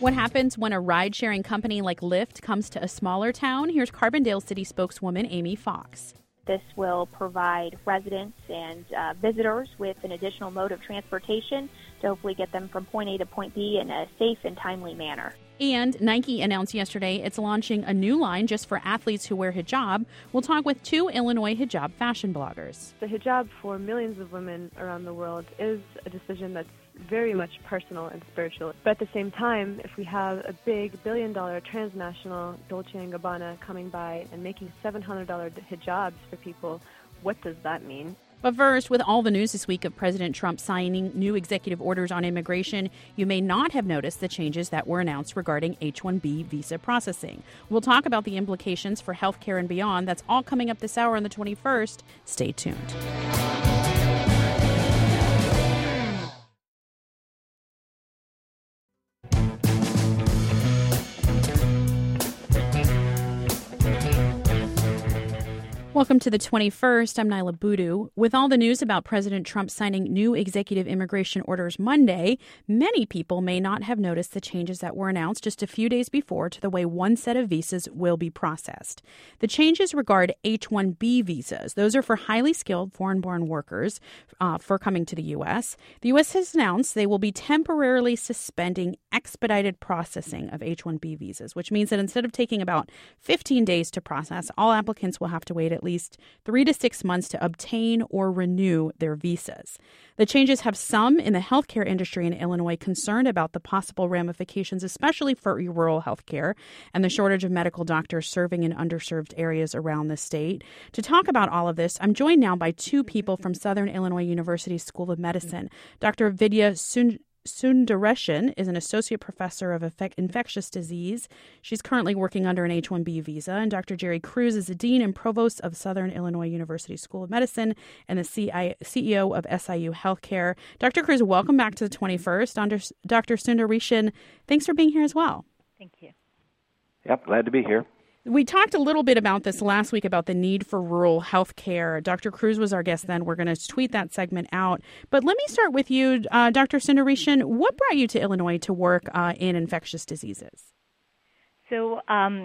What happens when a ride-sharing company like Lyft comes to a smaller town? Here's Carbondale City spokeswoman Amy Fox. This will provide residents and visitors with an additional mode of transportation to hopefully get them from point A to point B in a safe and timely manner. And Nike announced yesterday it's launching a new line just for athletes who wear hijab. We'll talk with two Illinois hijab fashion bloggers. The hijab for millions of women around the world is a decision that's very much personal and spiritual. But at the same time, if we have a big billion-dollar transnational Dolce & Gabbana coming by and making $700 hijabs for people, what does that mean? But first, with all the news this week of President Trump signing new executive orders on immigration, you may not have noticed the changes that were announced regarding H-1B visa processing. We'll talk about the implications for healthcare and beyond. That's all coming up this hour on the 21st. Stay tuned. Welcome to the 21st. I'm Nyla Boodoo. With all the news about President Trump signing new executive immigration orders Monday, many people may not have noticed the changes that were announced just a few days before to the way one set of visas will be processed. The changes regard H-1B visas. Those are for highly skilled foreign-born workers for coming to the U.S. The U.S. has announced they will be temporarily suspending expedited processing of H-1B visas, which means that instead of taking about 15 days to process, all applicants will have to wait at least 3 to 6 months to obtain or renew their visas. The changes have some in the healthcare industry in Illinois concerned about the possible ramifications, especially for rural healthcare and the shortage of medical doctors serving in underserved areas around the state. To talk about all of this, I'm joined now by two people from Southern Illinois University School of Medicine. Dr. Vidya Sundaresan is an associate professor of infectious disease. She's currently working under an H-1B visa. And Dr. Jerry Cruz is the dean and provost of Southern Illinois University School of Medicine and the CEO of SIU Healthcare. Dr. Cruz, welcome back to the 21st. Dr. Sundaresan, thanks for being here as well. Thank you. Yep, glad to be here. We talked a little bit about this last week about the need for rural health care. Dr. Cruz was our guest then. We're going to tweet that segment out. But let me start with you, Dr. Sundaresan. What brought you to Illinois to work in infectious diseases? So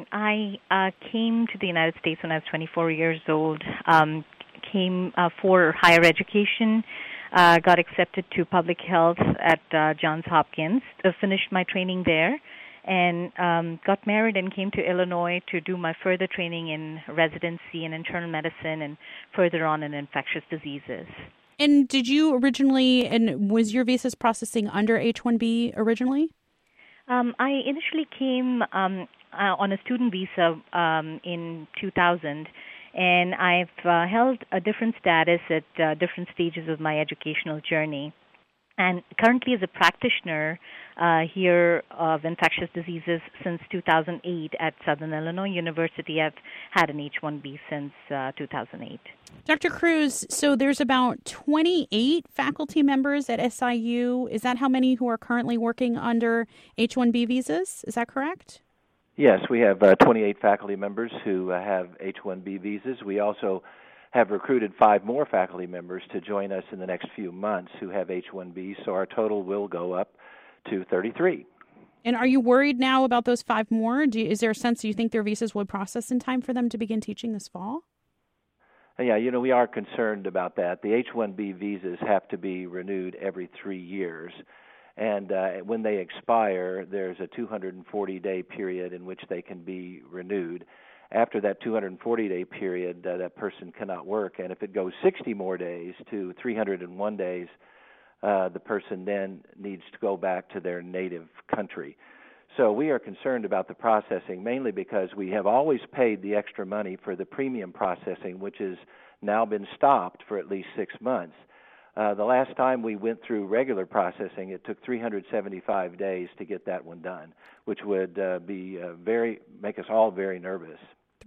I came to the United States when I was 24 years old, came for higher education, got accepted to public health at Johns Hopkins, finished my training there, and got married and came to Illinois to do my further training in residency in internal medicine and further on in infectious diseases. And did you originally, and was your visas processing under H-1B originally? I initially came on a student visa in 2000, and I've held a different status at different stages of my educational journey. And currently as a practitioner here of infectious diseases since 2008 at Southern Illinois University, I've had an H-1B since 2008. Dr. Cruz, so there's about 28 faculty members at SIU. Is that how many who are currently working under H-1B visas? Is that correct? Yes, we have 28 faculty members who have H-1B visas. We also have recruited 5 more faculty members to join us in the next few months who have H-1B, so our total will go up to 33. And are you worried now about those 5 more? Is there a sense you think their visas would process in time for them to begin teaching this fall? Yeah, we are concerned about that. The H-1B visas have to be renewed every 3 years. And when they expire, there's a 240-day period in which they can be renewed. After that 240-day period, that person cannot work. And if it goes 60 more days to 301 days, the person then needs to go back to their native country. So we are concerned about the processing, mainly because we have always paid the extra money for the premium processing, which has now been stopped for at least 6 months. The last time we went through regular processing, it took 375 days to get that one done, which would make us all very nervous.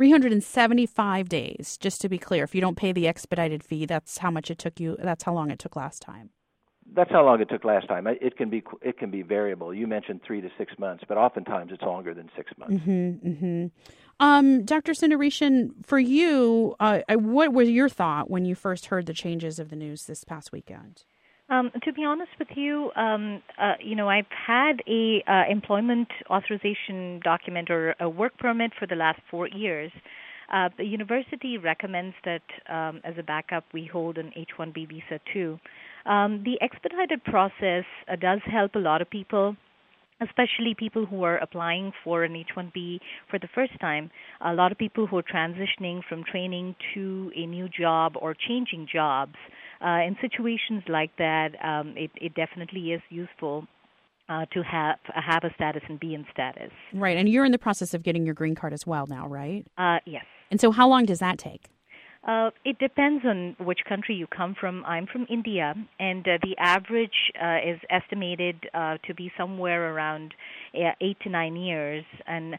375 days, just to be clear. If you don't pay the expedited fee, that's how much it took you. That's how long it took last time. That's how long it took last time. It can be variable. You mentioned 3 to 6 months, but oftentimes it's longer than 6 months. Dr. Sundaresan, for you, what was your thought when you first heard the changes of the news this past weekend? To be honest with you, I've had a employment authorization document or a work permit for the last 4 years. The university recommends that as a backup we hold an H-1B visa too. The expedited process does help a lot of people, especially people who are applying for an H-1B for the first time. A lot of people who are transitioning from training to a new job or changing jobs. In situations like that, it definitely is useful to have a status and be in status. Right, and you're in the process of getting your green card as well now, right? Yes. And so how long does that take? It depends on which country you come from. I'm from India, and the average is estimated to be somewhere around 8 to 9 years. And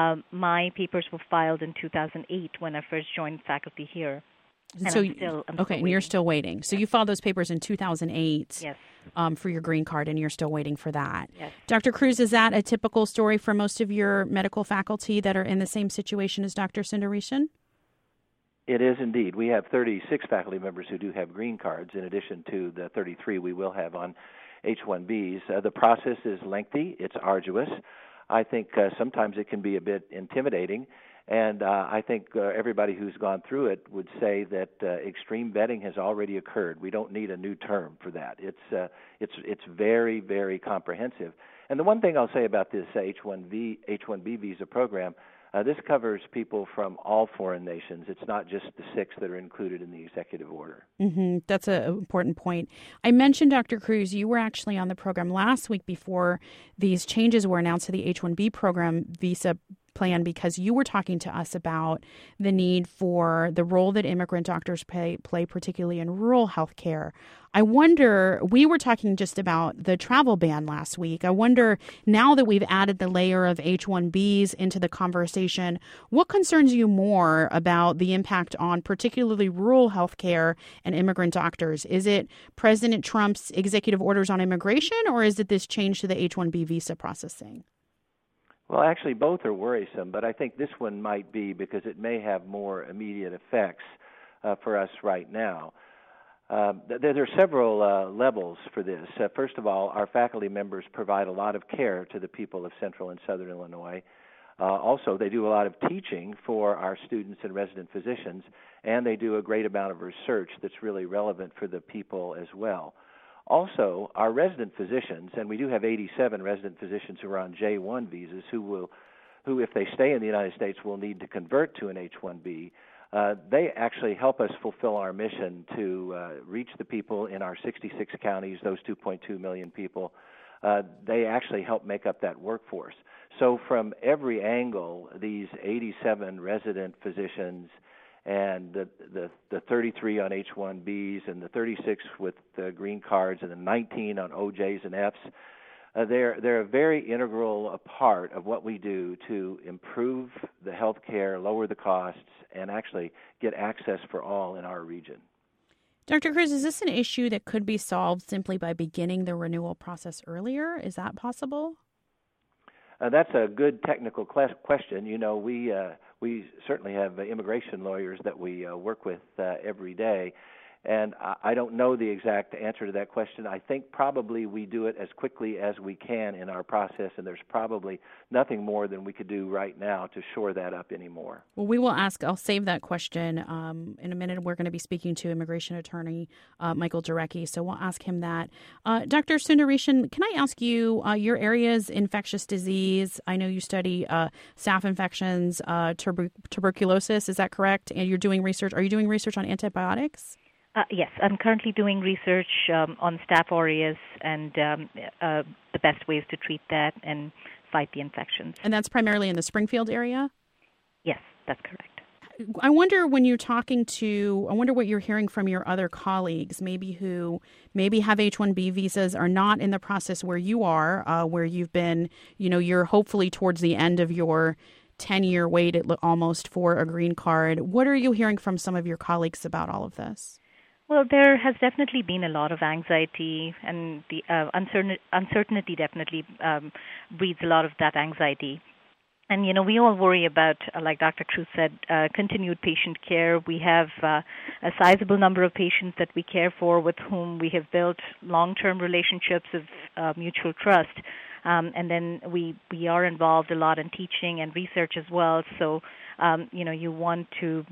my papers were filed in 2008 when I first joined faculty here. And So I'm still and you're still waiting. So you filed those papers in 2008 Yes. For your green card, and you're still waiting for that. Yes. Dr. Cruz, is that a typical story for most of your medical faculty that are in the same situation as Dr. Sundaresan? It is indeed. We have 36 faculty members who do have green cards, in addition to the 33 we will have on H-1Bs. The process is lengthy. It's arduous. I think sometimes it can be a bit intimidating, and I think everybody who's gone through it would say that extreme vetting has already occurred. We don't need a new term for that. It's very, very comprehensive. And the one thing I'll say about this H-1B visa program, this covers people from all foreign nations. It's not just the 6 that are included in the executive order. Mm-hmm. That's an important point. I mentioned, Dr. Cruz, you were actually on the program last week before these changes were announced to the H-1B program visa plan, because you were talking to us about the need for the role that immigrant doctors play particularly in rural health care. I wonder, we were talking just about the travel ban last week. I wonder, now that we've added the layer of H-1Bs into the conversation, what concerns you more about the impact on particularly rural health care and immigrant doctors? Is it President Trump's executive orders on immigration, or is it this change to the H-1B visa processing? Well, actually, both are worrisome, but I think this one might be because it may have more immediate effects for us right now. There are several levels for this. First of all, our faculty members provide a lot of care to the people of Central and Southern Illinois. Also, they do a lot of teaching for our students and resident physicians, and they do a great amount of research that's really relevant for the people as well. Also, our resident physicians, and we do have 87 resident physicians who are on J-1 visas who, if they stay in the United States, will need to convert to an H-1B. They actually help us fulfill our mission to reach the people in our 66 counties, those 2.2 million people. They actually help make up that workforce. So from every angle, these 87 resident physicians and the 33 on H-1Bs and the 36 with the green cards and the 19 on OJs and Fs, they're a very integral part of what we do to improve the health care, lower the costs, and actually get access for all in our region. Dr. Cruz, is this an issue that could be solved simply by beginning the renewal process earlier? Is that possible? That's a good technical question. You know, we certainly have immigration lawyers that we work with every day, and I don't know the exact answer to that question. I think probably we do it as quickly as we can in our process, and there's probably nothing more than we could do right now to shore that up anymore. Well, we will ask. I'll save that question. In a minute, we're going to be speaking to immigration attorney Michael Jarecki, so we'll ask him that. Dr. Sundaresan, can I ask you, your area's infectious disease? I know you study staph infections, tuberculosis. Is that correct? And you're doing research. Are you doing research on antibiotics? Yes, I'm currently doing research on Staph aureus and the best ways to treat that and fight the infections. And that's primarily in the Springfield area? Yes, that's correct. I wonder when you're talking to, I wonder what you're hearing from your other colleagues, maybe who maybe have H-1B visas, are not in the process where you are, where you've been, you're hopefully towards the end of your 10-year wait almost for a green card. What are you hearing from some of your colleagues about all of this? Well, there has definitely been a lot of anxiety, and the uncertainty definitely breeds a lot of that anxiety. And, we all worry about, like Dr. Cruz said, continued patient care. We have a sizable number of patients that we care for with whom we have built long-term relationships of mutual trust. And then we are involved a lot in teaching and research as well. So, you want to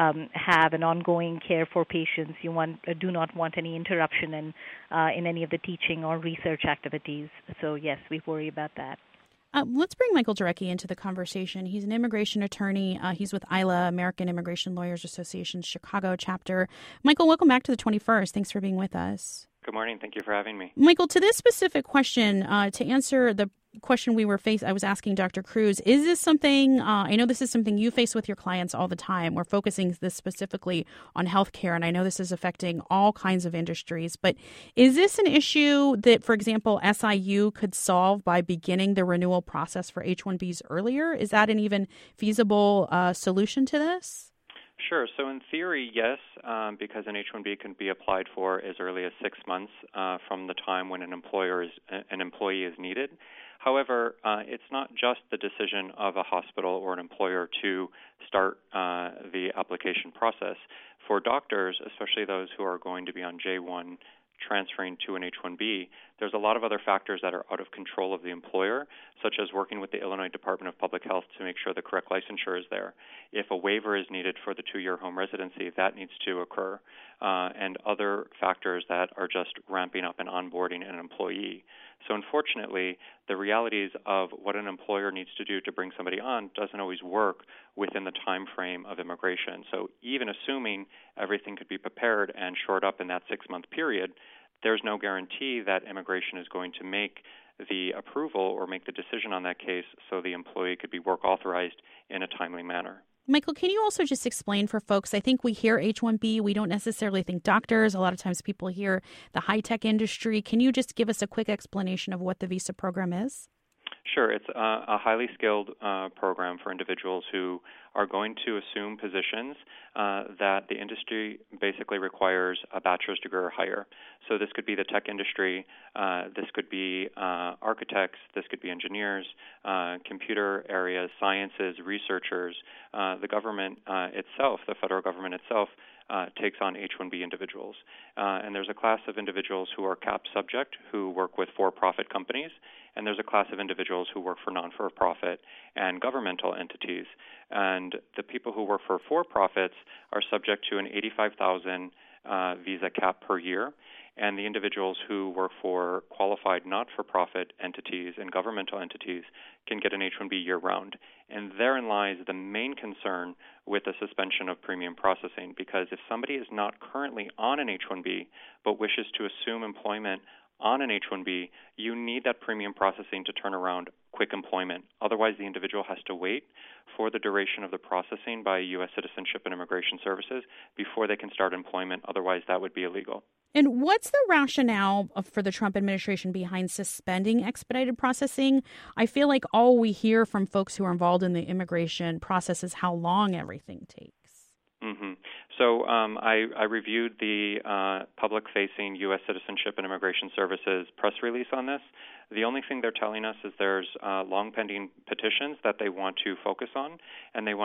have an ongoing care for patients. You do not want any interruption in any of the teaching or research activities. So, yes, we worry about that. Let's bring Michael Jarecki into the conversation. He's an immigration attorney. He's with ILA, American Immigration Lawyers Association's Chicago chapter. Michael, welcome back to the 21st. Thanks for being with us. Good morning. Thank you for having me. Michael, to this specific question, to answer the question I was asking Dr. Cruz, is this something, I know this is something you face with your clients all the time. We're focusing this specifically on healthcare, and I know this is affecting all kinds of industries, but is this an issue that, for example, SIU could solve by beginning the renewal process for H-1Bs earlier? Is that an even feasible solution to this? Sure. So in theory, yes, because an H-1B can be applied for as early as 6 months from the time when an employee is needed. However, it's not just the decision of a hospital or an employer to start the application process. For doctors, especially those who are going to be on J-1 transferring to an H-1B, there's a lot of other factors that are out of control of the employer, such as working with the Illinois Department of Public Health to make sure the correct licensure is there. If a waiver is needed for the 2-year home residency, that needs to occur, and other factors that are just ramping up and onboarding an employee. So unfortunately, the realities of what an employer needs to do to bring somebody on doesn't always work within the time frame of immigration. So even assuming everything could be prepared and shored up in that 6-month period, there's no guarantee that immigration is going to make the approval or make the decision on that case so the employee could be work authorized in a timely manner. Michael, can you also just explain for folks, I think we hear H-1B, we don't necessarily think doctors. A lot of times people hear the high-tech industry. Can you just give us a quick explanation of what the visa program is? Sure. It's a highly skilled program for individuals who are going to assume positions that the industry basically requires a bachelor's degree or higher. So this could be the tech industry, this could be architects, this could be engineers, computer areas, sciences, researchers. The government itself, the federal government itself, takes on H-1B individuals. And there's a class of individuals who are CAP subject who work with for-profit companies, and there's a class of individuals who work for non-for-profit and governmental entities. And the people who work for for-profits are subject to an $85,000 visa cap per year, and the individuals who work for qualified not-for-profit entities and governmental entities can get an H-1B year-round. And therein lies the main concern with the suspension of premium processing, because if somebody is not currently on an H-1B but wishes to assume employment on an H-1B, you need that premium processing to turn around quick employment. Otherwise, the individual has to wait for the duration of the processing by U.S. Citizenship and Immigration Services before they can start employment. Otherwise, that would be illegal. And what's the rationale for the Trump administration behind suspending expedited processing? I feel like all we hear from folks who are involved in the immigration process is how long everything takes. Mm-hmm. So I reviewed the public-facing U.S. Citizenship and Immigration Services press release on this. The only thing they're telling us is there's long-pending petitions that they want to focus on, and they want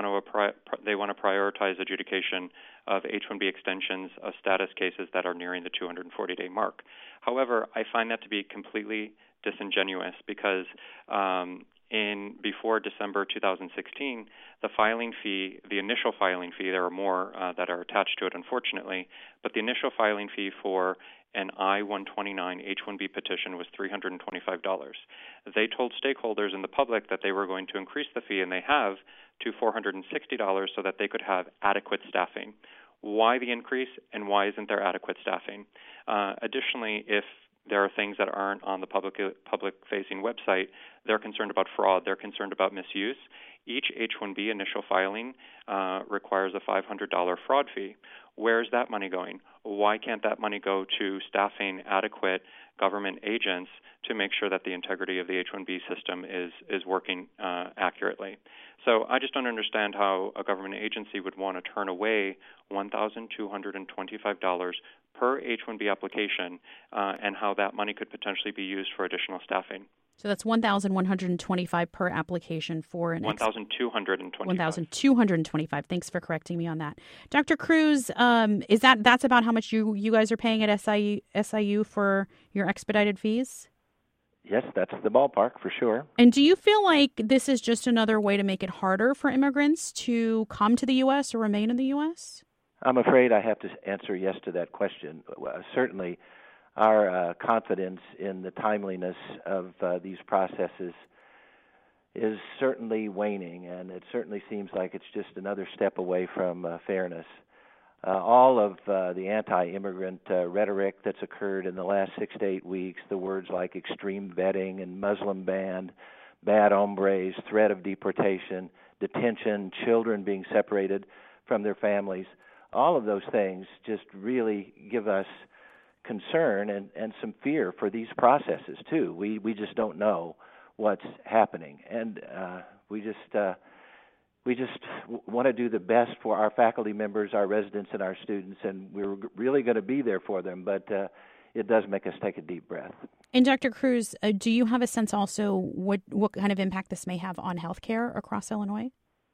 to prioritize adjudication of H-1B extensions of status cases that are nearing the 240-day mark. However, I find that to be completely disingenuous because before December 2016, the filing fee, the initial filing fee, there are more that are attached to it, unfortunately, but the initial filing fee for an I-129 H-1B petition was $325. They told stakeholders in the public that they were going to increase the fee, and they have, to $460 so that they could have adequate staffing. Why the increase, and why isn't there adequate staffing? Additionally, if there are things that aren't on the public-facing website, they're concerned about fraud. They're concerned about misuse. Each H-1B initial filing requires a $500 fraud fee. Where's that money going? Why can't that money go to staffing adequate government agents to make sure that the integrity of the H-1B system is working accurately? So I just don't understand how a government agency would want to turn away $1,225 per H-1B application and how that money could potentially be used for additional staffing. So that's $1,125 per application for an $1,225. $1,225. Thanks for correcting me on that. Dr. Cruz, that's about how much you guys are paying at SIU for your expedited fees? Yes, that's the ballpark for sure. And do you feel like this is just another way to make it harder for immigrants to come to the U.S. or remain in the U.S.? I'm afraid I have to answer yes to that question. Certainly, our confidence in the timeliness of these processes is certainly waning, and it certainly seems like it's just another step away from fairness. All of the anti-immigrant rhetoric that's occurred in the last 6 to 8 weeks, the words like extreme vetting and Muslim ban, bad hombres, threat of deportation, detention, children being separated from their families, all of those things just really give us concern and some fear for these processes too. We just don't know what's happening, and we just want to do the best for our faculty members, our residents, and our students, and we're really going to be there for them. But it does make us take a deep breath. And Dr. Cruz, do you have a sense also what kind of impact this may have on healthcare across Illinois?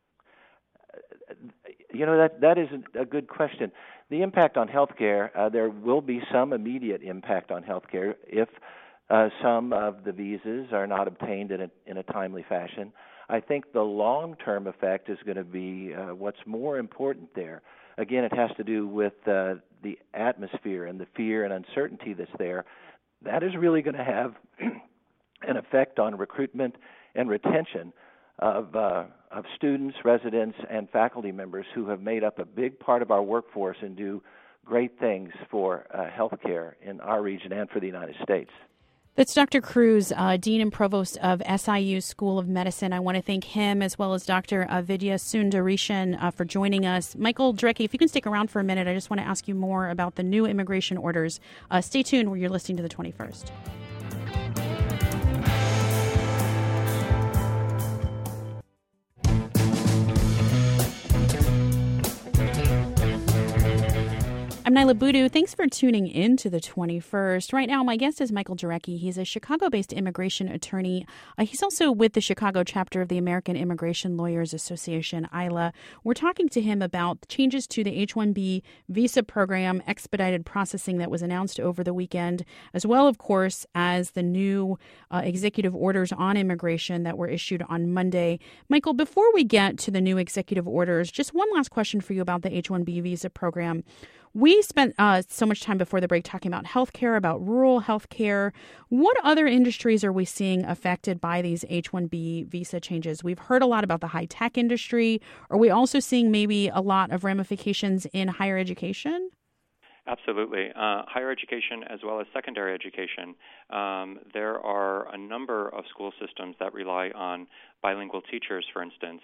That is a good question. The impact on healthcare, there will be some immediate impact on healthcare if some of the visas are not obtained in a timely fashion. I think the long-term effect is going to be what's more important there. Again, it has to do with the atmosphere and the fear and uncertainty that's there. That is really going to have an effect on recruitment and retention of students, residents, and faculty members who have made up a big part of our workforce and do great things for healthcare in our region and for the United States. That's Dr. Cruz, Dean and Provost of SIU School of Medicine. I want to thank him as well as Dr. Vidya Sundaresan for joining us. Michael Jarecki, if you can stick around for a minute, I just want to ask you more about the new immigration orders. Stay tuned where you're listening to the 21st. I'm Nyla Boodoo. Thanks for tuning in to the 21st. Right now, my guest is Michael Jarecki. He's a Chicago-based immigration attorney. He's also with the Chicago chapter of the American Immigration Lawyers Association, ILA. We're talking to him about changes to the H-1B visa program, expedited processing that was announced over the weekend, as well, of course, as the new executive orders on immigration that were issued on Monday. Michael, before we get to the new executive orders, just one last question for you about the H-1B visa program. We spent so much time before the break talking about healthcare, about rural healthcare. What other industries are we seeing affected by these H-1B visa changes? We've heard a lot about the high-tech industry. Are we also seeing maybe a lot of ramifications in higher education? Absolutely. Higher education as well as secondary education. There are a number of school systems that rely on bilingual teachers, for instance,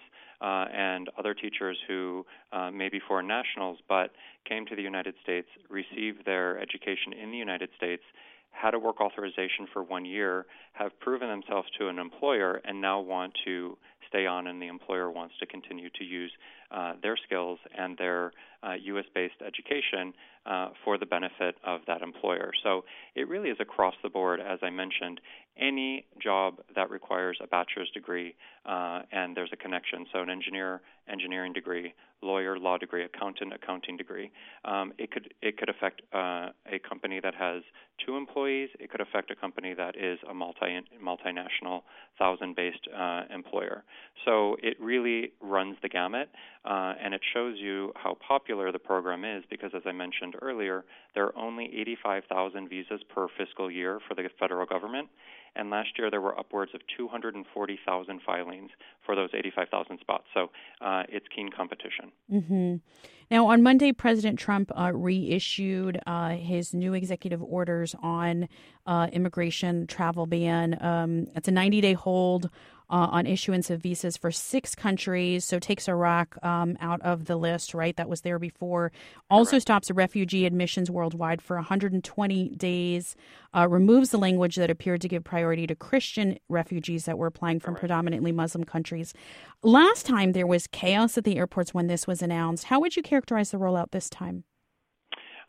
and other teachers who may be foreign nationals but came to the United States, received their education in the United States, had a work authorization for 1 year, have proven themselves to an employer, and now want to stay on, and the employer wants to continue to use their skills and their U.S.-based education for the benefit of that employer. So it really is across the board, as I mentioned, any job that requires a bachelor's degree and there's a connection. So an engineering degree, lawyer, law degree, accountant, accounting degree. It could affect a company that has 2 employees. It could affect a company that is a multinational, 1,000-based employer. So it really runs the gamut, and it shows you how popular the program is because, as I mentioned earlier, there are only 85,000 visas per fiscal year for the federal government. And last year there were upwards of 240,000 filings for those 85,000 spots. So it's keen competition. Mm-hmm. Now, on Monday, President Trump reissued his new executive orders on immigration travel ban. It's a 90-day hold on issuance of visas for 6 countries, so takes Iraq out of the list, right? That was there before. Also Correct. Stops refugee admissions worldwide for 120 days, removes the language that appeared to give priority to Christian refugees that were applying from predominantly Muslim countries. Last time there was chaos at the airports when this was announced. How would you characterize the rollout this time?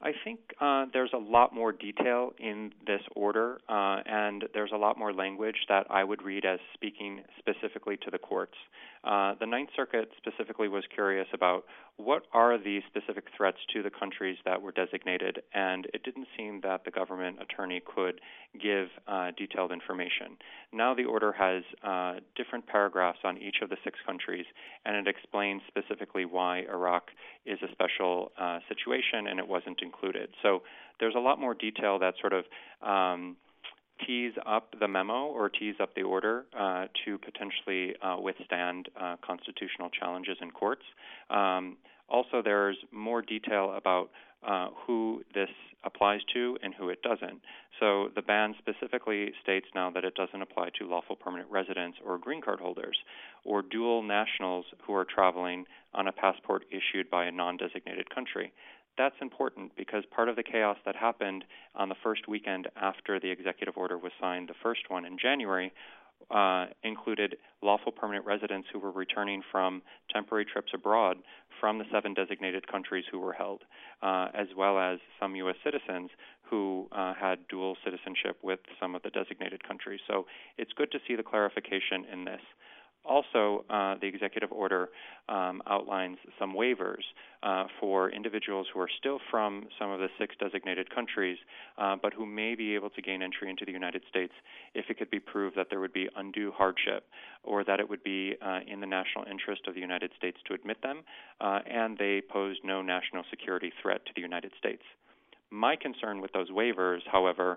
I think there's a lot more detail in this order, and there's a lot more language that I would read as speaking specifically to the courts. The Ninth Circuit specifically was curious about what are the specific threats to the countries that were designated, and it didn't seem that the government attorney could give detailed information. Now the order has different paragraphs on each of the 6 countries, and it explains specifically why Iraq is a special situation and it wasn't included. So there's a lot more detail that sort of tees up the memo or tees up the order to potentially withstand constitutional challenges in courts. Also, there's more detail about who this applies to and who it doesn't. So the ban specifically states now that it doesn't apply to lawful permanent residents or green card holders or dual nationals who are traveling on a passport issued by a non-designated country. That's important because part of the chaos that happened on the first weekend after the executive order was signed, the first one in January, included lawful permanent residents who were returning from temporary trips abroad from the 7 designated countries who were held, as well as some U.S. citizens who had dual citizenship with some of the designated countries. So it's good to see the clarification in this. Also, the executive order outlines some waivers for individuals who are still from some of the 6 designated countries, but who may be able to gain entry into the United States if it could be proved that there would be undue hardship or that it would be in the national interest of the United States to admit them, and they pose no national security threat to the United States. My concern with those waivers, however,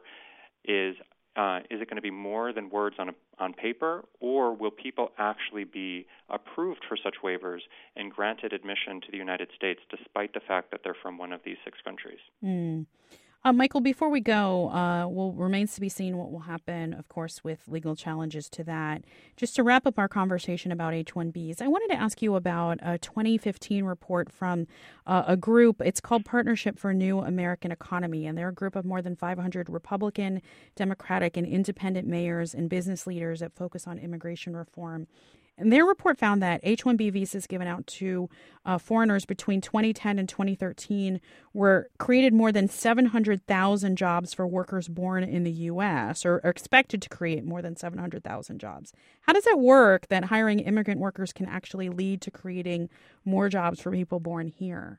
is it going to be more than words on paper, or will people actually be approved for such waivers and granted admission to the United States despite the fact that they're from one of these 6 countries? Michael, before we go, remains to be seen what will happen, of course, with legal challenges to that. Just to wrap up our conversation about H-1Bs, I wanted to ask you about a 2015 report from a group. It's called Partnership for a New American Economy, and they're a group of more than 500 Republican, Democratic, and independent mayors and business leaders that focus on immigration reform. And their report found that H-1B visas given out to foreigners between 2010 and 2013 created more than 700,000 jobs for workers born in the U.S., or are expected to create more than 700,000 jobs. How does it work that hiring immigrant workers can actually lead to creating more jobs for people born here?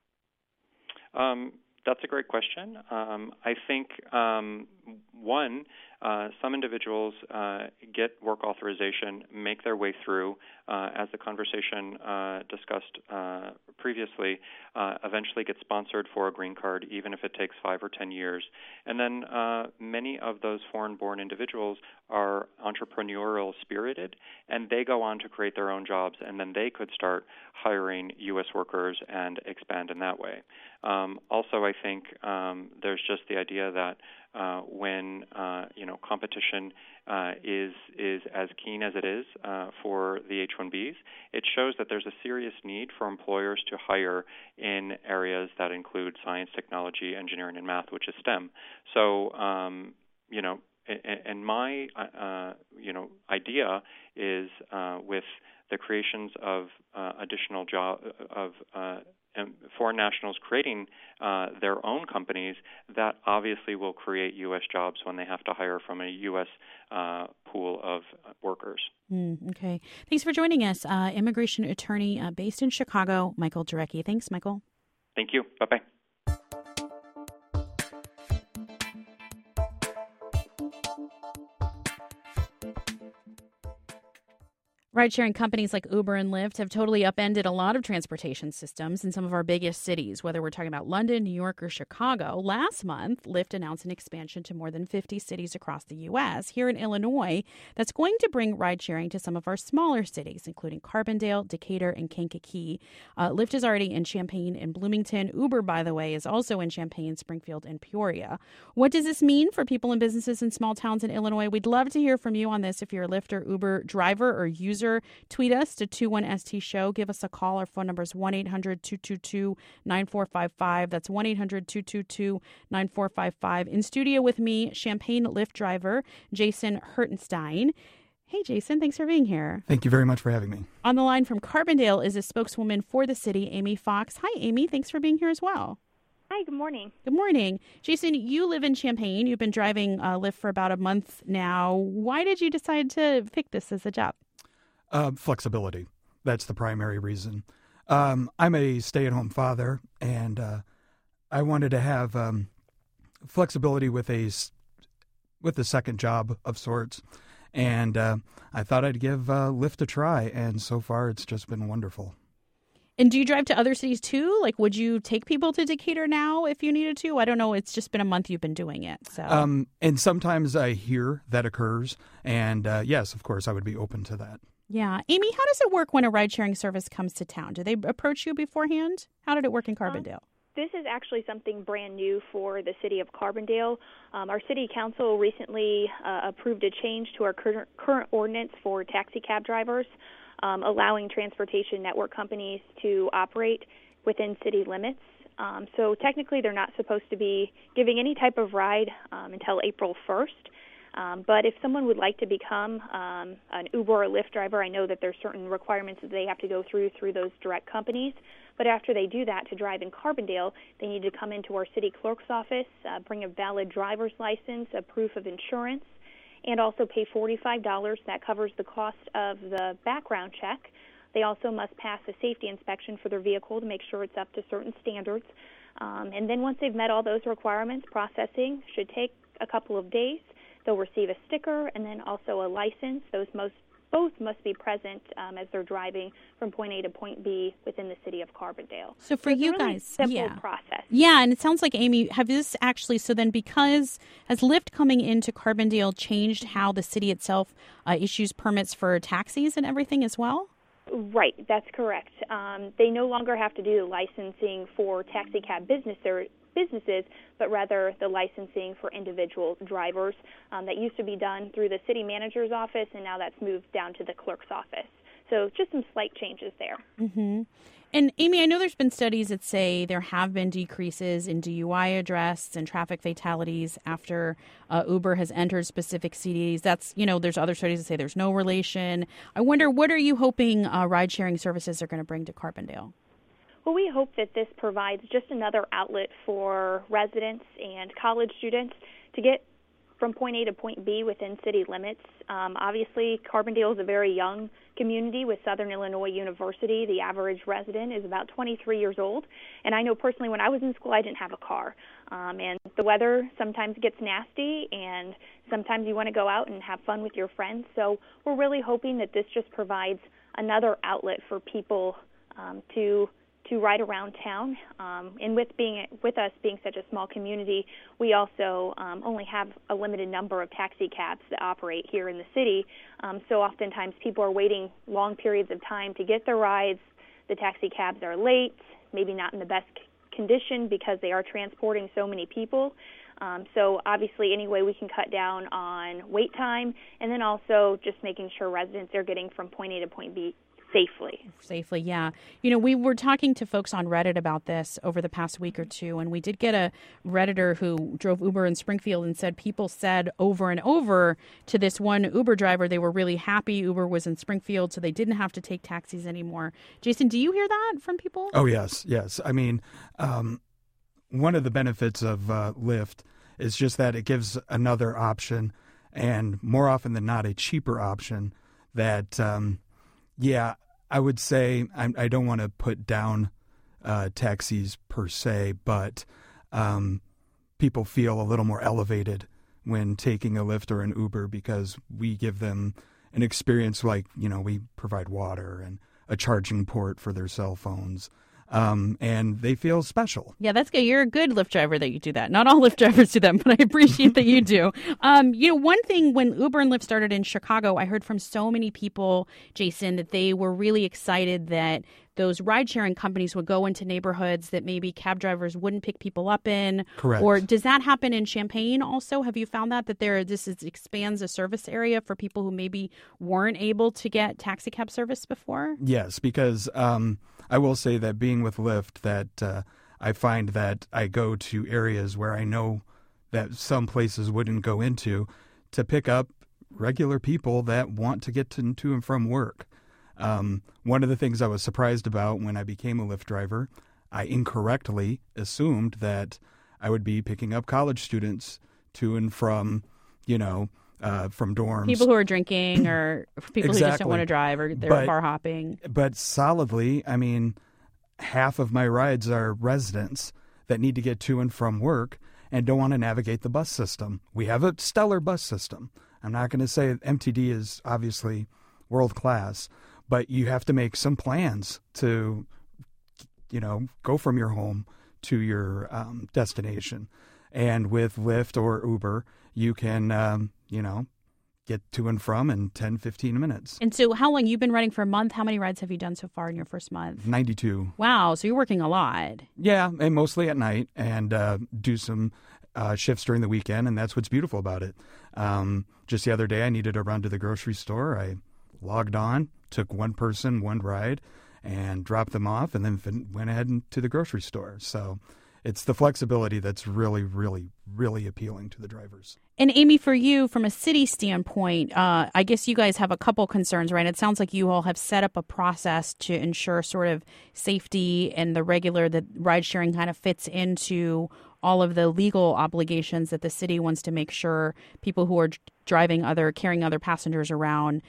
That's a great question. I think, one, some individuals get work authorization, make their way through, as the conversation discussed previously, eventually get sponsored for a green card, even if it takes 5 or 10 years. And then many of those foreign-born individuals are entrepreneurial spirited, and they go on to create their own jobs, and then they could start hiring U.S. workers and expand in that way. Also, I think there's just the idea that when competition is as keen as it is for the H-1Bs, it shows that there's a serious need for employers to hire in areas that include science, technology, engineering, and math, which is STEM. So, and my idea is with the creations of additional job of foreign nationals creating their own companies, that obviously will create U.S. jobs when they have to hire from a U.S. pool of workers. Okay. Thanks for joining us. Immigration attorney based in Chicago, Michael Jarecki. Thanks, Michael. Thank you. Bye-bye. Ride-sharing companies like Uber and Lyft have totally upended a lot of transportation systems in some of our biggest cities, whether we're talking about London, New York, or Chicago. Last month, Lyft announced an expansion to more than 50 cities across the U.S. Here in Illinois, that's going to bring ride-sharing to some of our smaller cities, including Carbondale, Decatur, and Kankakee. Lyft is already in Champaign and Bloomington. Uber, by the way, is also in Champaign, Springfield, and Peoria. What does this mean for people and businesses in small towns in Illinois? We'd love to hear from you on this. If you're a Lyft or Uber driver or user, tweet us to 21ST Show. Give us a call. Our phone number is 1-800-222-9455. That's 1-800-222-9455. In studio with me, Champaign Lyft driver Jason Hertenstein. Hey, Jason, thanks for being here. Thank you very much for having me. On the line from Carbondale is a spokeswoman for the city, Amy Fox. Hi, Amy. Thanks for being here as well. Hi, good morning. Good morning. Jason, you live in Champaign. You've been driving Lyft for about a month now. Why did you decide to pick this as a job? Flexibility. That's the primary reason. I'm a stay-at-home father, and I wanted to have flexibility with a second job of sorts. And I thought I'd give Lyft a try, and so far it's just been wonderful. And do you drive to other cities too? Like, would you take people to Decatur now if you needed to? I don't know. It's just been a month you've been doing it. So. And sometimes I hear that occurs. And yes, of course, I would be open to that. Yeah. Amy, how does it work when a ride-sharing service comes to town? Do they approach you beforehand? How did it work in Carbondale? This is actually something brand new for the city of Carbondale. Our city council recently approved a change to our current ordinance for taxi cab drivers, allowing transportation network companies to operate within city limits. So technically they're not supposed to be giving any type of ride until April 1st. But if someone would like to become an Uber or Lyft driver, I know that there's certain requirements that they have to go through those direct companies. But after they do that, to drive in Carbondale, they need to come into our city clerk's office, bring a valid driver's license, a proof of insurance, and also pay $45. That covers the cost of the background check. They also must pass a safety inspection for their vehicle to make sure it's up to certain standards. And then once they've met all those requirements, processing should take a couple of days. They'll receive a sticker and then also a license. Both must be present as they're driving from point A to point B within the city of Carbondale. So for you really guys, simple process. Yeah, and it sounds like, Amy, have this actually, so then because, has Lyft coming into Carbondale changed how the city itself issues permits for taxis and everything as well? Right, that's correct. They no longer have to do the licensing for taxi cab businesses, but rather the licensing for individual drivers. That used to be done through the city manager's office, and now that's moved down to the clerk's office. So just some slight changes there. Mm-hmm. And Amy, I know there's been studies that say there have been decreases in DUI arrests and traffic fatalities after Uber has entered specific cities. That's, there's other studies that say there's no relation. I wonder, what are you hoping ride-sharing services are going to bring to Carbondale? Well, we hope that this provides just another outlet for residents and college students to get from point A to point B within city limits. Obviously, Carbondale is a very young community with Southern Illinois University. The average resident is about 23 years old. And I know personally when I was in school, I didn't have a car. And the weather sometimes gets nasty, and sometimes you want to go out and have fun with your friends. So we're really hoping that this just provides another outlet for people to ride around town. And with us being such a small community, we also only have a limited number of taxi cabs that operate here in the city. So oftentimes people are waiting long periods of time to get their rides. The taxi cabs are late, maybe not in the best condition because they are transporting so many people. So obviously any way we can cut down on wait time, and then also just making sure residents are getting from point A to point B safely, yeah. We were talking to folks on Reddit about this over the past week or two, and we did get a Redditor who drove Uber in Springfield and said people said over and over to this one Uber driver they were really happy Uber was in Springfield so they didn't have to take taxis anymore. Jason, do you hear that from people? Oh, yes. I mean, one of the benefits of Lyft is just that it gives another option, and more often than not a cheaper option that yeah, I would say I don't want to put down taxis per se, but people feel a little more elevated when taking a Lyft or an Uber because we give them an experience like, we provide water and a charging port for their cell phones. And they feel special. Yeah, that's good. You're a good Lyft driver that you do that. Not all Lyft drivers do that, but I appreciate that you do. One thing when Uber and Lyft started in Chicago, I heard from so many people, Jason, that they were really excited that those ride-sharing companies would go into neighborhoods that maybe cab drivers wouldn't pick people up in. Correct. Or does that happen in Champaign also? Have you found that this expands a service area for people who maybe weren't able to get taxi cab service before? Yes, because I will say that being with Lyft, that I find that I go to areas where I know that some places wouldn't go into to pick up regular people that want to get to and from work. One of the things I was surprised about when I became a Lyft driver, I incorrectly assumed that I would be picking up college students to and from, from dorms. People who are drinking or people who just don't want to drive or they're bar hopping. But solidly, I mean, half of my rides are residents that need to get to and from work and don't want to navigate the bus system. We have a stellar bus system. I'm not going to say MTD is obviously world class, but you have to make some plans to, go from your home to your destination. And with Lyft or Uber, you can, get to and from in 10, 15 minutes. And so how long? You've been riding for a month. How many rides have you done so far in your first month? 92. Wow. So you're working a lot. Yeah, and mostly at night and do some shifts during the weekend, and that's what's beautiful about it. Just the other day, I needed to run to the grocery store. I logged on, took one person, one ride, and dropped them off, and then went ahead to the grocery store. So it's the flexibility that's really, really, really appealing to the drivers. And Amy, for you, from a city standpoint, I guess you guys have a couple concerns, right? It sounds like you all have set up a process to ensure sort of safety and the ride sharing kind of fits into all of the legal obligations that the city wants to make sure people who are carrying other passengers around,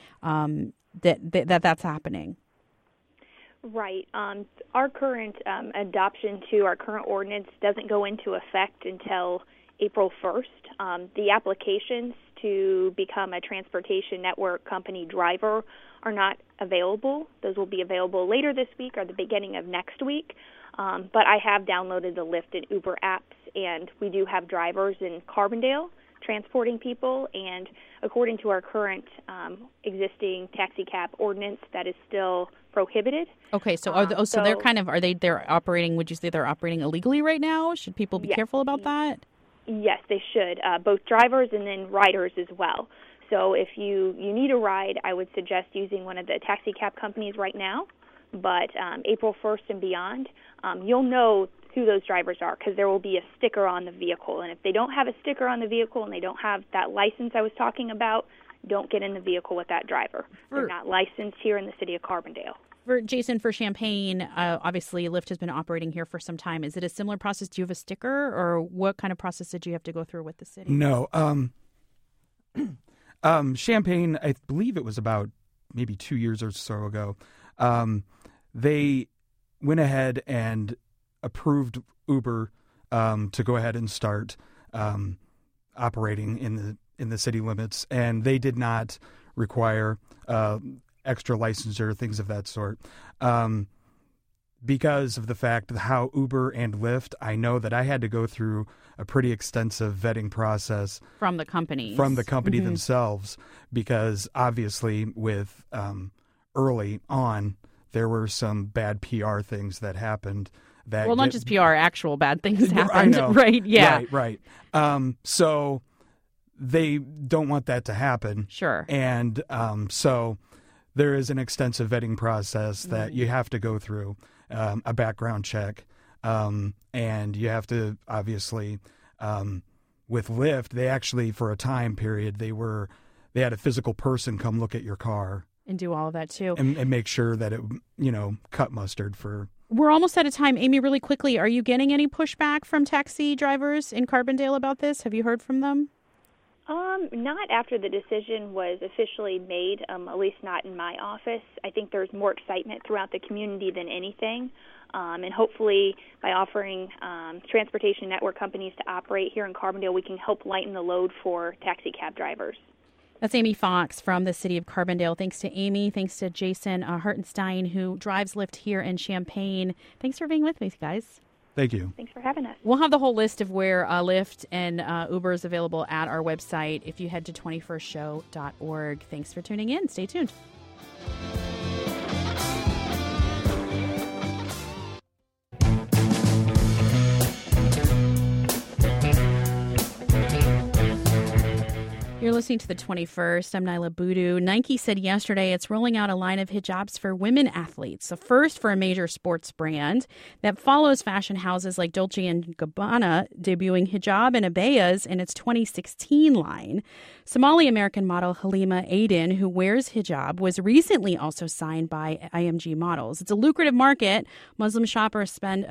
that's happening. Right. Our current adoption to our current ordinance doesn't go into effect until April 1st. The applications to become a transportation network company driver are not available. Those will be available later this week or the beginning of next week. But I have downloaded the Lyft and Uber apps, and we do have drivers in Carbondale transporting people. And according to our current existing taxi cab ordinance, that is still prohibited. Okay, so they're operating? Would you say they're operating illegally right now? Should people be careful about that? Yes, they should. Both drivers and then riders as well. So if you need a ride, I would suggest using one of the taxi cab companies right now. But April 1st and beyond, you'll know who those drivers are because there will be a sticker on the vehicle. And if they don't have a sticker on the vehicle and they don't have that license I was talking about, don't get in the vehicle with that driver. They're not licensed here in the city of Carbondale. Jason, for Champaign, obviously Lyft has been operating here for some time. Is it a similar process? Do you have a sticker, or what kind of process did you have to go through with the city? No. Champaign, I believe it was about maybe 2 years or so ago, they went ahead and approved Uber to go ahead and start operating in the city limits, and they did not require extra licensure, things of that sort. Because of the fact that how Uber and Lyft, I know that I had to go through a pretty extensive vetting process from the company themselves, because obviously with early on there were some bad PR things that happened. Not just PR, actual bad things happened. I know. Right? Yeah. Right. So they don't want that to happen. Sure. And so there is an extensive vetting process that you have to go through, a background check, and you have to obviously, with Lyft, they actually for a time period they had a physical person come look at your car and do all of that too, and make sure that it cut mustard for. We're almost out of time, Amy. Really quickly, are you getting any pushback from taxi drivers in Carbondale about this? Have you heard from them? Not after the decision was officially made, at least not in my office. I think there's more excitement throughout the community than anything. And hopefully by offering transportation network companies to operate here in Carbondale, we can help lighten the load for taxi cab drivers. That's Amy Fox from the city of Carbondale. Thanks to Amy. Thanks to Jason Hartenstein, who drives Lyft here in Champaign. Thanks for being with me, guys. Thank you. Thanks for having us. We'll have the whole list of where Lyft and Uber is available at our website if you head to 21stshow.org. Thanks for tuning in. Stay tuned. You're listening to the 21st. I'm Nyla Boodoo. Nike said yesterday it's rolling out a line of hijabs for women athletes, the first for a major sports brand that follows fashion houses like Dolce & Gabbana debuting hijab and abayas in its 2016 line. Somali-American model Halima Aden, who wears hijab, was recently also signed by IMG Models. It's a lucrative market. Muslim shoppers spent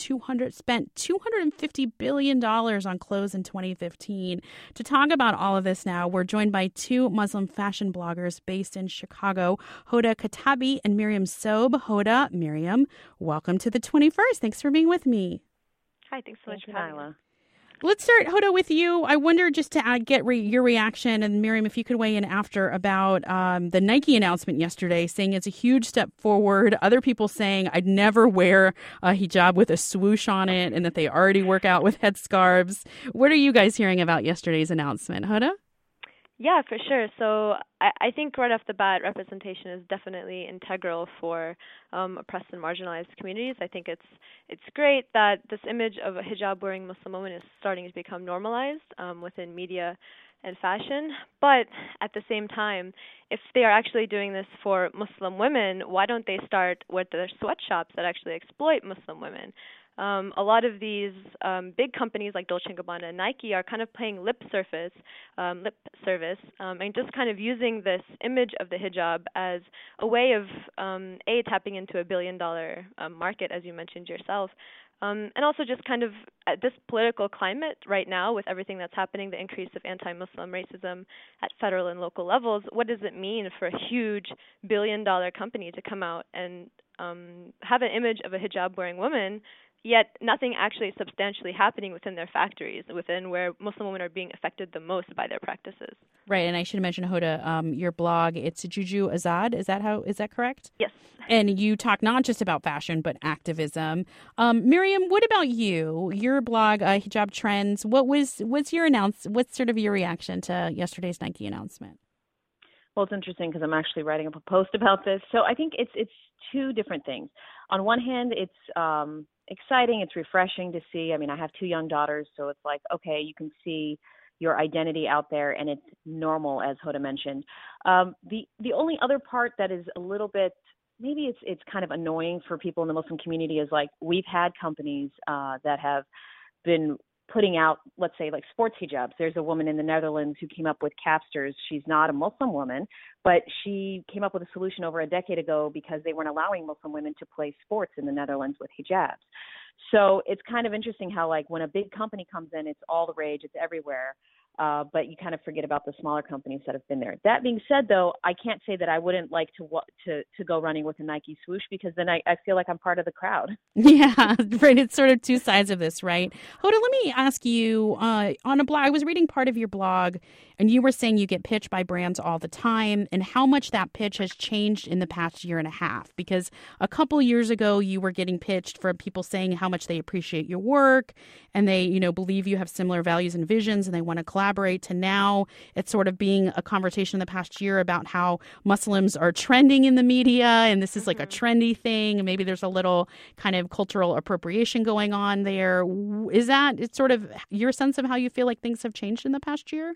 $250 billion on clothes in 2015. To talk about all of this now, we're joined by two Muslim fashion bloggers based in Chicago, Hoda Katabi and Miriam Sobe. Hoda, Miriam, welcome to the 21st. Thanks for being with me. Hi, thanks so much for having me. Let's start, Hoda, with you. I wonder, just to get your reaction, and Miriam, if you could weigh in after, about the Nike announcement yesterday, saying it's a huge step forward. Other people saying I'd never wear a hijab with a swoosh on it, and that they already work out with headscarves. What are you guys hearing about yesterday's announcement, Hoda? Yeah, for sure. So I think right off the bat, representation is definitely integral for oppressed and marginalized communities. I think it's great that this image of a hijab-wearing Muslim woman is starting to become normalized within media and fashion. But at the same time, if they are actually doing this for Muslim women, why don't they start with the sweatshops that actually exploit Muslim women? A lot of these big companies like Dolce & Gabbana and Nike are kind of paying lip service, and just kind of using this image of the hijab as a way of tapping into $1 billion market, as you mentioned yourself. And also just kind of at this political climate right now, with everything that's happening, the increase of anti-Muslim racism at federal and local levels, what does it mean for a huge $1 billion company to come out and have an image of a hijab-wearing woman, yet nothing actually substantially happening within their factories, within where Muslim women are being affected the most by their practices? Right, and I should mention, Hoda, your blog, it's Juju Azad. Is that correct? Yes. And you talk not just about fashion, but activism. Miriam, what about you? Your blog, Hijab Trends. What's sort of your reaction to yesterday's Nike announcement? Well, it's interesting because I'm actually writing up a post about this. So I think it's two different things. On one hand, it's exciting, it's refreshing to see. I mean, I have two young daughters, so it's like, okay, you can see your identity out there, and it's normal, as Hoda mentioned. The only other part that is a little bit, maybe it's kind of annoying for people in the Muslim community, is like, we've had companies that have been putting out, let's say, like sports hijabs. There's a woman in the Netherlands who came up with Capsters. She's not a Muslim woman, but she came up with a solution over a decade ago because they weren't allowing Muslim women to play sports in the Netherlands with hijabs. So it's kind of interesting how, like, when a big company comes in, it's all the rage, it's everywhere. But you kind of forget about the smaller companies that have been there. That being said, though, I can't say that I wouldn't like to go running with a Nike swoosh, because then I feel like I'm part of the crowd. Yeah, right. It's sort of two sides of this, right? Hoda, let me ask you, on a blog, I was reading part of your blog, and you were saying you get pitched by brands all the time, and how much that pitch has changed in the past year and a half. Because a couple years ago, you were getting pitched for people saying how much they appreciate your work, and they, believe you have similar values and visions, and they want to collaborate, to now it's sort of being a conversation in the past year about how Muslims are trending in the media, and this is like a trendy thing, and maybe there's a little kind of cultural appropriation going on there. Is that it's sort of your sense of how you feel like things have changed in the past year?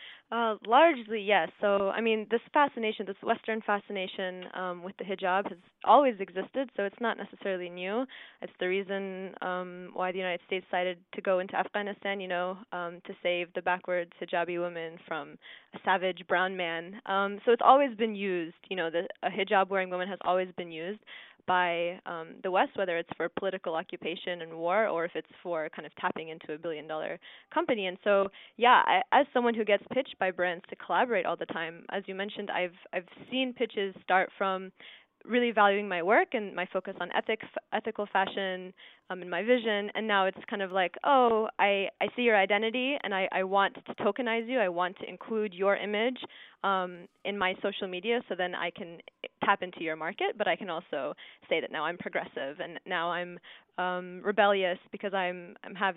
Largely, yes. So, I mean, this Western fascination with the hijab has always existed, so it's not necessarily new. It's the reason why the United States decided to go into Afghanistan, to save the backwards hijabi woman from a savage brown man. So it's always been used. A hijab-wearing woman has always been used by the West, whether it's for political occupation and war, or if it's for kind of tapping into $1 billion company. And so, yeah, as someone who gets pitched by brands to collaborate all the time, as you mentioned, I've seen pitches start from really valuing my work and my focus on ethical fashion and my vision, and now it's kind of like, oh, I see your identity, and I want to tokenize you. I want to include your image in my social media, so then I can tap into your market, but I can also say that now I'm progressive, and now I'm rebellious because I'm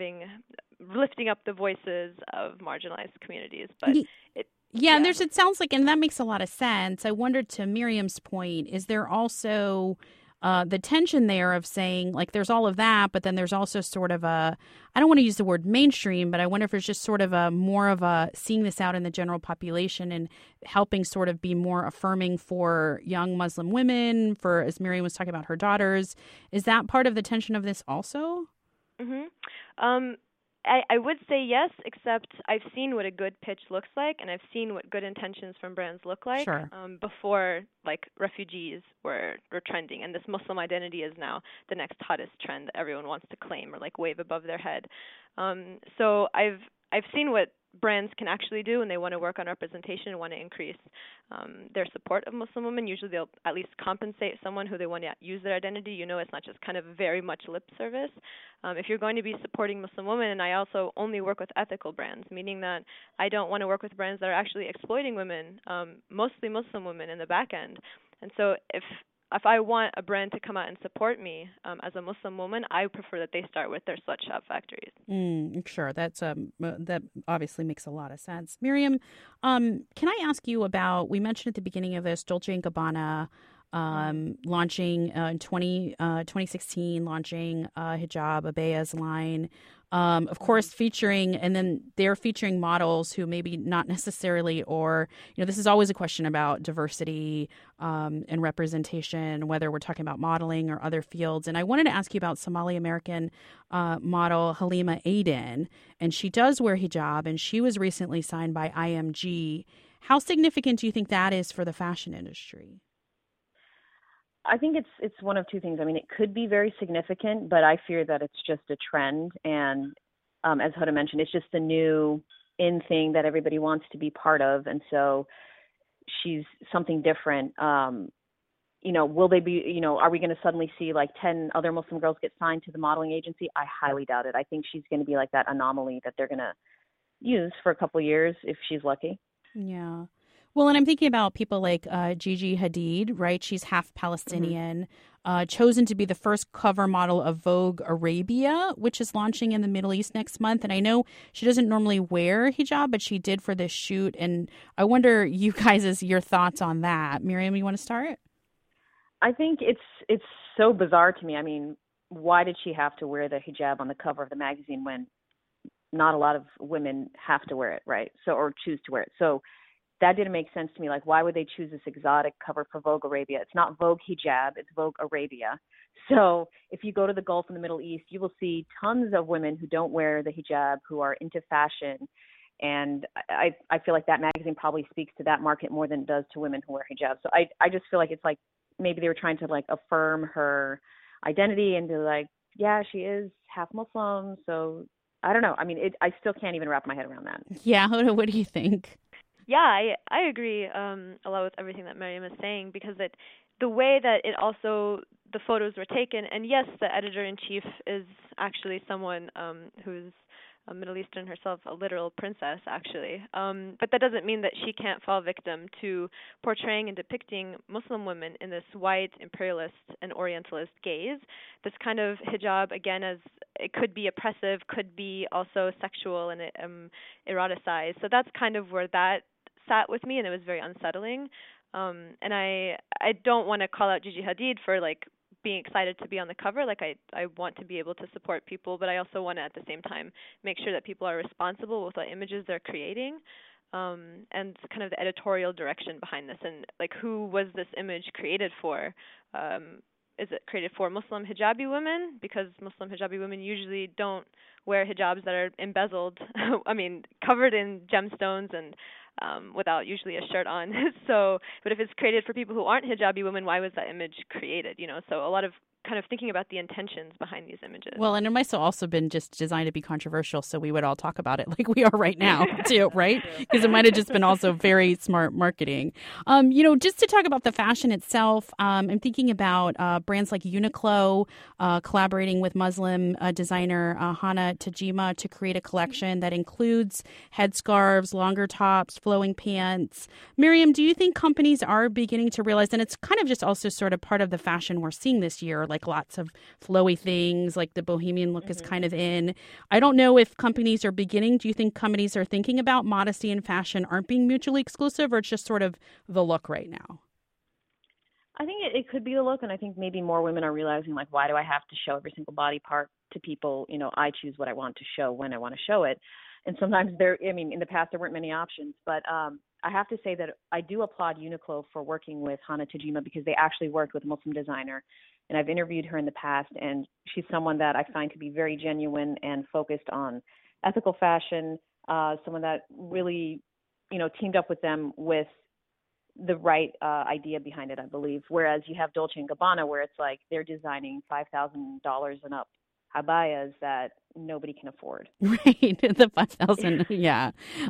lifting up the voices of marginalized communities. But Yeah, and it sounds like, and that makes a lot of sense. I wondered, to Miriam's point, is there also the tension there of saying, like, there's all of that, but then there's also sort of I don't want to use the word mainstream, but I wonder if there's just sort of more of a seeing this out in the general population and helping sort of be more affirming for young Muslim women, for, as Miriam was talking about, her daughters. Is that part of the tension of this also? Mm-hmm. I would say yes, except I've seen what a good pitch looks like, and I've seen what good intentions from brands look like before, like, refugees were trending, and this Muslim identity is now the next hottest trend that everyone wants to claim or like wave above their head. So I've seen what brands can actually do when they want to work on representation and want to increase their support of Muslim women. Usually they'll at least compensate someone who they want to use their identity. You know, it's not just kind of very much lip service. If you're going to be supporting Muslim women, and I also only work with ethical brands, meaning that I don't want to work with brands that are actually exploiting women, mostly Muslim women in the back end. And so if I want a brand to come out and support me as a Muslim woman, I prefer that they start with their sweatshop factories. Sure, that's that obviously makes a lot of sense. Miriam, can I ask you about? We mentioned at the beginning of this Dolce & Gabbana launching in 2016, launching Hijab Abayas line. Of course, featuring, and then they're featuring models who maybe not necessarily, or, this is always a question about diversity and representation, whether we're talking about modeling or other fields. And I wanted to ask you about Somali American model Halima Aden, and she does wear hijab, and she was recently signed by IMG. How significant do you think that is for the fashion industry? I think it's one of two things. I mean, it could be very significant, but I fear that it's just a trend. And as Hoda mentioned, it's just the new in thing that everybody wants to be part of. And so she's something different. Will they be, are we going to suddenly see like 10 other Muslim girls get signed to the modeling agency? I highly doubt it. I think she's going to be like that anomaly that they're going to use for a couple of years if she's lucky. Yeah. Well, and I'm thinking about people like Gigi Hadid, right? She's half Palestinian, chosen to be the first cover model of Vogue Arabia, which is launching in the Middle East next month. And I know she doesn't normally wear hijab, but she did for this shoot. And I wonder your thoughts on that. Miriam, you want to start? I think it's so bizarre to me. I mean, why did she have to wear the hijab on the cover of the magazine when not a lot of women have to wear it, right? So, or choose to wear it. So that didn't make sense to me. Like, why would they choose this exotic cover for Vogue Arabia? It's not Vogue Hijab, it's Vogue Arabia. So if you go to the Gulf and the Middle East, you will see tons of women who don't wear the hijab, who are into fashion. And I feel like that magazine probably speaks to that market more than it does to women who wear hijab. So I just feel like it's like maybe they were trying to like affirm her identity and be like, yeah, she is half Muslim. So I don't know. I mean, I still can't even wrap my head around that. Yeah. Hoda, what do you think? Yeah, I agree a lot with everything that Miriam is saying, because the way that it also, the photos were taken, and yes, the editor-in-chief is actually someone who's a Middle Eastern herself, a literal princess, actually. But that doesn't mean that she can't fall victim to portraying and depicting Muslim women in this white, imperialist, and Orientalist gaze. This kind of hijab, again, as it could be oppressive, could be also sexual and eroticized. So that's kind of where that sat with me, and it was very unsettling. And I don't want to call out Gigi Hadid for like being excited to be on the cover. Like I want to be able to support people, but I also want to at the same time make sure that people are responsible with what images they're creating, and kind of the editorial direction behind this, and like who was this image created for? Is it created for Muslim hijabi women? Because Muslim hijabi women usually don't wear hijabs that are embezzled, covered in gemstones and without usually a shirt on. So, but if it's created for people who aren't hijabi women, why was that image created? So a lot of kind of thinking about the intentions behind these images. Well, and it might have also been just designed to be controversial, so we would all talk about it like we are right now, too, right? Because it might have just been also very smart marketing. Just to talk about the fashion itself, I'm thinking about brands like Uniqlo collaborating with Muslim designer Hana Tajima to create a collection that includes headscarves, longer tops, flowing pants. Miriam, do you think companies are beginning to realize, and it's kind of just also sort of part of the fashion we're seeing this year, like lots of flowy things, like the bohemian look is kind of in. I don't know if companies are beginning. Do you think companies are thinking about modesty and fashion aren't being mutually exclusive, or it's just sort of the look right now? I think it could be the look, and I think maybe more women are realizing, like, why do I have to show every single body part to people? I choose what I want to show when I want to show it. And sometimes in the past there weren't many options, but I have to say that I do applaud Uniqlo for working with Hana Tajima, because they actually worked with a Muslim designer, and I've interviewed her in the past, and she's someone that I find to be very genuine and focused on ethical fashion, someone that really, teamed up with them with the right idea behind it, I believe. Whereas you have Dolce & Gabbana, where it's like they're designing $5,000 and up abayas that nobody can afford. Right, the 5,000, yeah.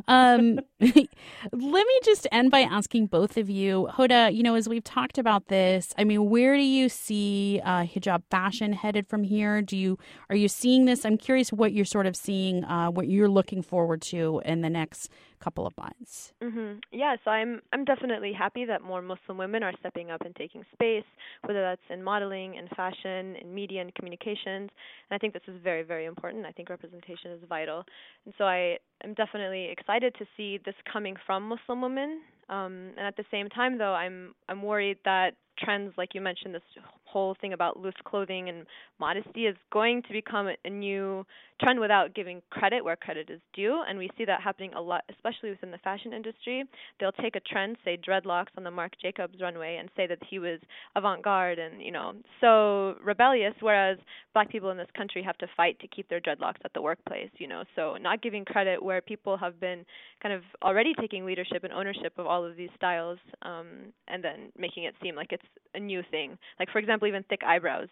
Let me just end by asking both of you, Hoda, as we've talked about this, I mean, where do you see hijab fashion headed from here? Are you seeing this? I'm curious what you're sort of seeing, what you're looking forward to in the next couple of months. Mm-hmm. Yeah, so I'm definitely happy that more Muslim women are stepping up and taking space, whether that's in modeling, in fashion, in media and communications. And I think this is very, very important. I think representation is vital. And so I am definitely excited to see this coming from Muslim women. And at the same time, though, I'm worried that trends, like you mentioned, this whole thing about loose clothing and modesty is going to become a new trend without giving credit where credit is due. And we see that happening a lot, especially within the fashion industry. They'll take a trend, say dreadlocks on the Marc Jacobs runway, and say that he was avant-garde and, so rebellious, whereas black people in this country have to fight to keep their dreadlocks at the workplace, so not giving credit where people have been kind of already taking leadership and ownership of all of these styles, and then making it seem like it's a new thing. Like, for example, even thick eyebrows,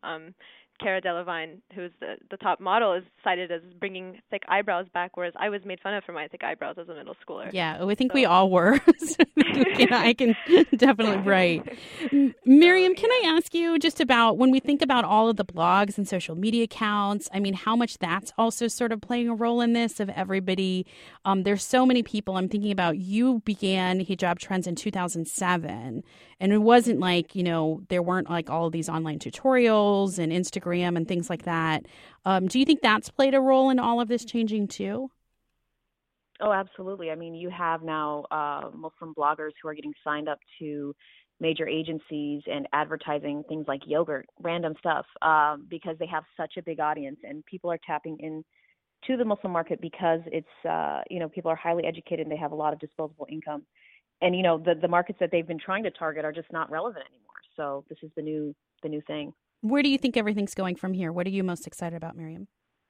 Cara Delevingne, who's the top model, is cited as bringing thick eyebrows back, whereas I was made fun of for my thick eyebrows as a middle schooler. Yeah, I think we all were. So I can definitely, right. Miriam, can I ask you just about when we think about all of the blogs and social media accounts, I mean, how much that's also sort of playing a role in this of everybody? There's so many people. I'm thinking about you began hijab trends in 2007, and it wasn't like, there weren't like all of these online tutorials and Instagram and things like that. Do you think that's played a role in all of this changing too? Oh, absolutely. I mean, you have now Muslim bloggers who are getting signed up to major agencies and advertising things like yogurt, random stuff, because they have such a big audience and people are tapping into the Muslim market because it's, people are highly educated and they have a lot of disposable income. And, the markets that they've been trying to target are just not relevant anymore. So this is the new thing. Where do you think everything's going from here? What are you most excited about, Miriam?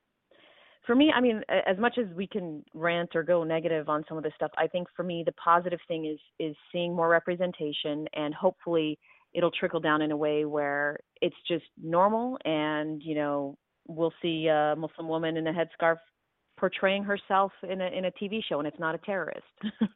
For me, I mean, as much as we can rant or go negative on some of this stuff, I think for me, the positive thing is seeing more representation, and hopefully it'll trickle down in a way where it's just normal, and, we'll see a Muslim woman in a headscarf portraying herself in a TV show, and it's not a terrorist.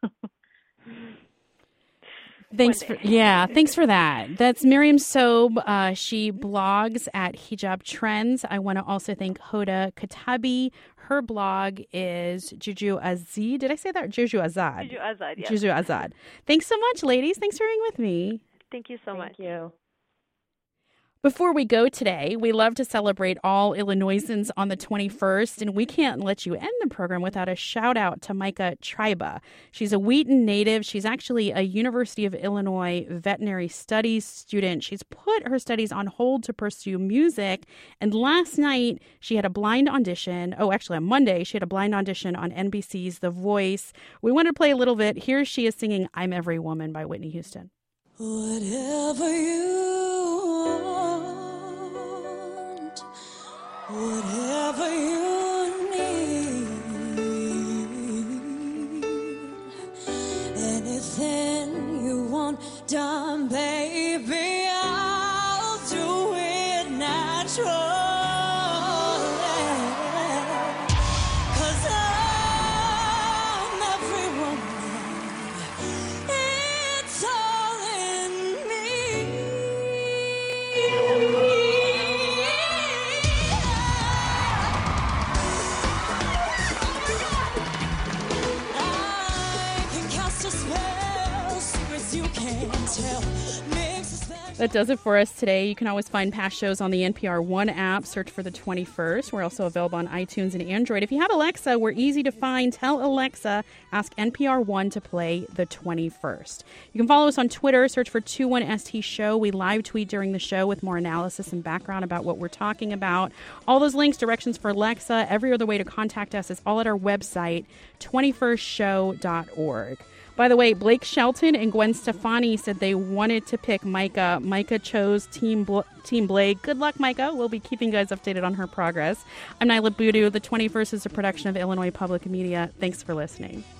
Thanks for that. That's Miriam Sobe. She blogs at Hijab Trends. I want to also thank Hoda Katabi. Her blog is Juju Azad. Did I say that? Juju Azad. Juju Azad, yes. Juju Azad. Thanks so much, ladies. Thanks for being with me. Thank you so much. Thank you. Before we go today, we love to celebrate all Illinoisans on the 21st, and we can't let you end the program without a shout out to Micah Triba. She's a Wheaton native. She's actually a University of Illinois veterinary studies student. She's put her studies on hold to pursue music, and last night she had a blind audition. Oh, actually on Monday, she had a blind audition on NBC's The Voice. We want to play a little bit. Here she is singing I'm Every Woman by Whitney Houston. Whatever you want, whatever you need, anything you want done, baby, I'll do it naturally. That does it for us today. You can always find past shows on the NPR One app. Search for The 21st. We're also available on iTunes and Android. If you have Alexa, we're easy to find. Tell Alexa, ask NPR One to play The 21st. You can follow us on Twitter. Search for 21ST Show. We live tweet during the show with more analysis and background about what we're talking about. All those links, directions for Alexa, every other way to contact us is all at our website, 21stshow.org. By the way, Blake Shelton and Gwen Stefani said they wanted to pick Micah. Micah chose Team Blake. Good luck, Micah. We'll be keeping you guys updated on her progress. I'm Nyla Boodoo. The 21st is a production of Illinois Public Media. Thanks for listening.